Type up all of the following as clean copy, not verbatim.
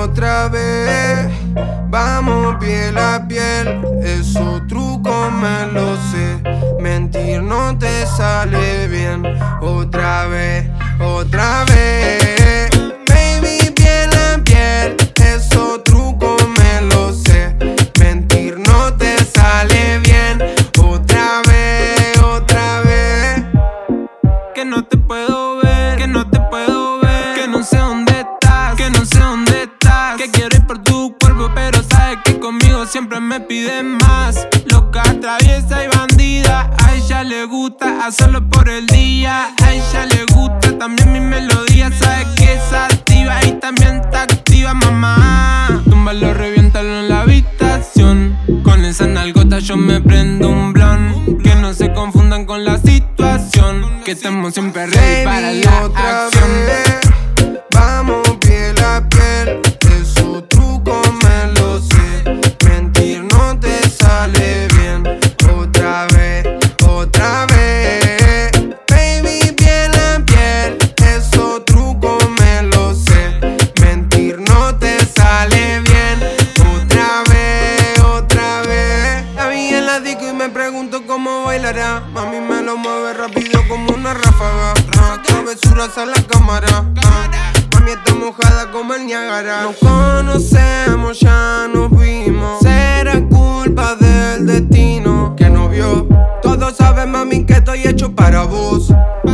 otra vez, vamos piel a piel. Esos trucos me lo sé, mentir no te sale bien. Otra vez, otra vez, baby, piel a piel. Esos trucos me lo sé, mentir no te sale bien. Otra vez, otra vez. Que no te puedo ver, que no te puedo ver, que no sé dónde estás, que no sé dónde estás. Que quiero ir por tu cuerpo, pero sabes que conmigo siempre me piden más. Loca, traviesa y bandida, a ella le gusta hacerlo por el día. A ella le gusta también mi melodía, sabes que es activa y también está activa, mamá. Túmbalo, reviéntalo en la habitación. Con esa nalgota yo me prendo un blon. Que no se confundan con la situación, que estamos siempre ready para la otra acción. Vez, vamos piel a piel. Esos trucos me lo sé, mentir no te sale bien. Otra vez, otra vez, baby, piel a piel. Esos trucos me lo sé, mentir no te sale bien. Otra vez, otra vez. La vi en la disco y me pregunto cómo bailará. Mami me lo mueve rápido como una ráfaga. Travesuras a la cámara. Mami está mojada como el Niágara. Nos conocemos, ya nos vimos. Será culpa del destino que no vio. Todos saben, mami, que estoy hecho para vos.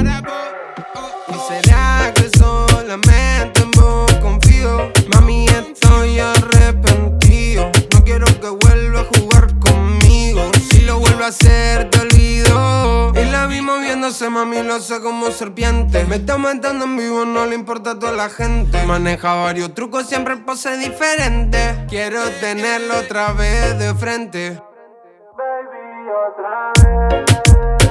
¿Y será que solamente en vos confío? Mami, estoy arrepentido. No quiero que vuelva a jugar conmigo. Si lo vuelvo a hacer, te olvido. Y la vi moviéndose, mami, lo sé como serpiente. Me está matando en vivo, no le importa a toda la gente. Maneja varios trucos, siempre pose diferente. Quiero tenerlo otra vez de frente. Baby, otra vez.